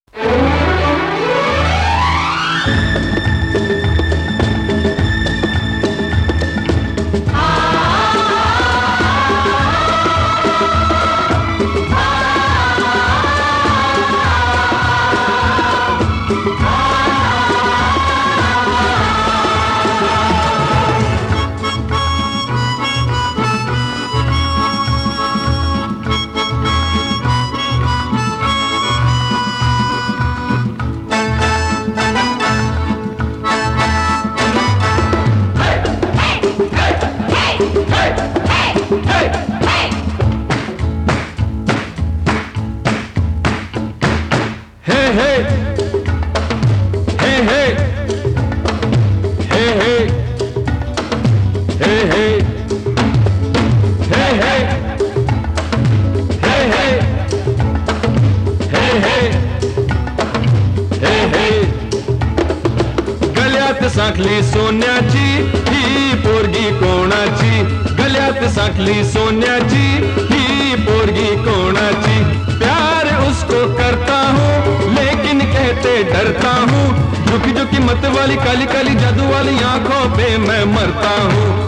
सांखली सोन्याची ही पोरगी कोणाची, गल्यात सांखली सोन्याची ही पोरगी कोणाची। प्यार उसको करता हूँ लेकिन कहते डरता हूँ, झुकी झुकी मत वाली काली काली जादू वाली आंखों पे मैं मरता हूँ।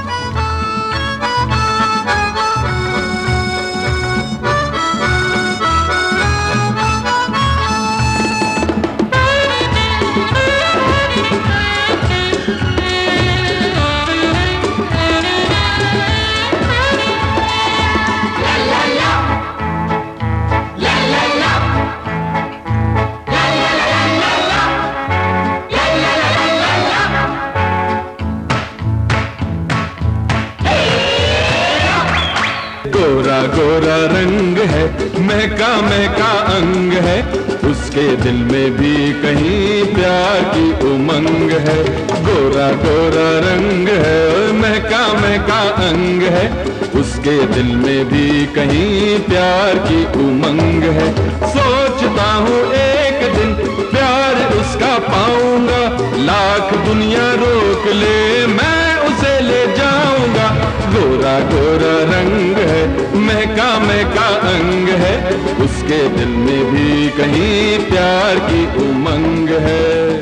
गोरा गोरा रंग है, महका महका अंग है, उसके दिल में भी कहीं प्यार की उमंग है। गोरा गोरा रंग है, महका महका अंग है, उसके दिल में भी कहीं प्यार की उमंग है। सोचता हूँ एक दिन प्यार उसका पाऊंगा, लाख दुनिया रोक ले मैं उसे ले जाऊंगा। गोरा गोरा रंग है, महका महका अंग है, उसके दिल में भी कहीं प्यार की उमंग है।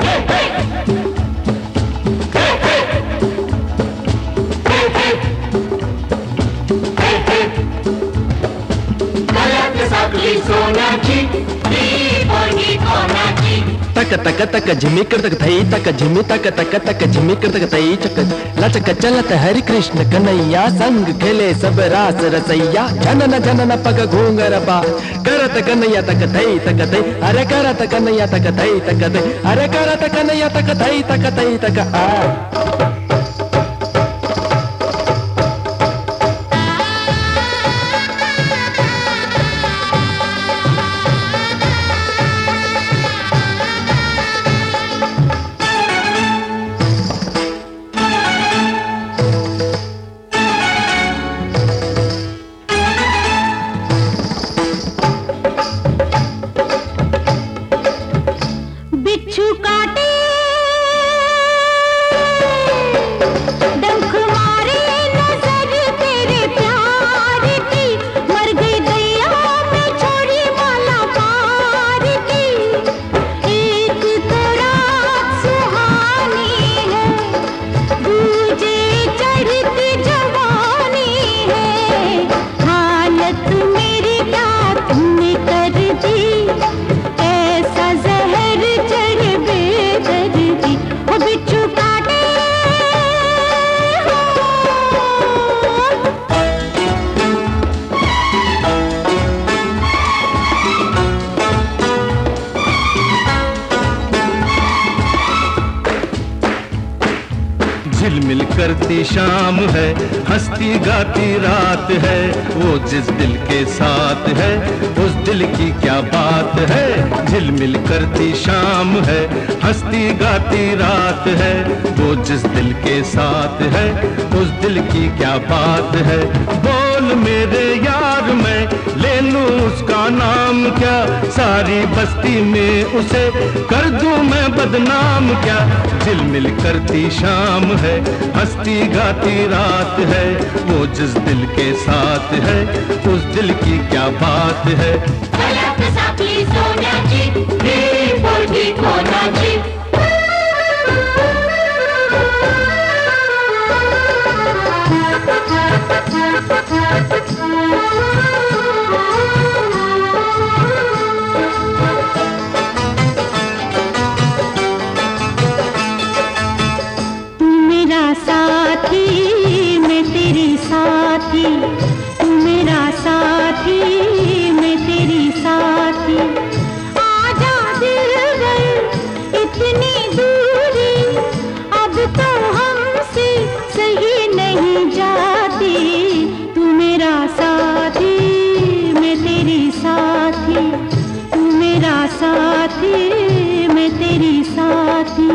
तक तक तक झिमी कर तक थई तक झिमी तक तक तक झिमी कर तक थई चक लचक चलत हरि कृष्ण कन्हैया, संग खेले सब रास रसैया, जनन जनन पग घूंगर बा करत कन्हैया तक थई अरे करत कन्हैया तक थई अरे करत कन्हैया तक थई तक आ। बिच्छू काटे झिलमिल करती शाम है, हंसती गाती रात है, वो जिस दिल के साथ है उस दिल की क्या बात है। झिलमिल करती शाम है, हंसती गाती रात है, वो जिस दिल के साथ है उस दिल की क्या बात है। बोल मेरे यार मैं ले लूं उसका नाम क्या, सारी बस्ती में उसे कर दूं मैं बदनाम क्या। झिलमिल करती शाम है, हंसती गाती रात है, वो जिस दिल के साथ है उस दिल की क्या बात है। साथी, मैं तेरी साथी।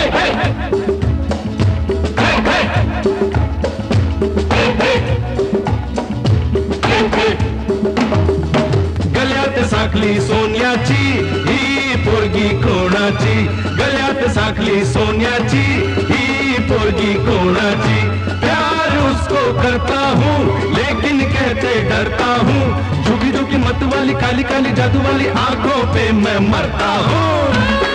गल्यात साखली सोन्याची ही पोरगी कोणाची, गल्यात साखली सोन्याची ही पोरगी कोणाची। प्यार उसको करता हूँ लेकिन कहते डरता हूँ, झुकी झुकी मत वाली काली काली जादू वाली आंखों पे मैं मरता हूँ।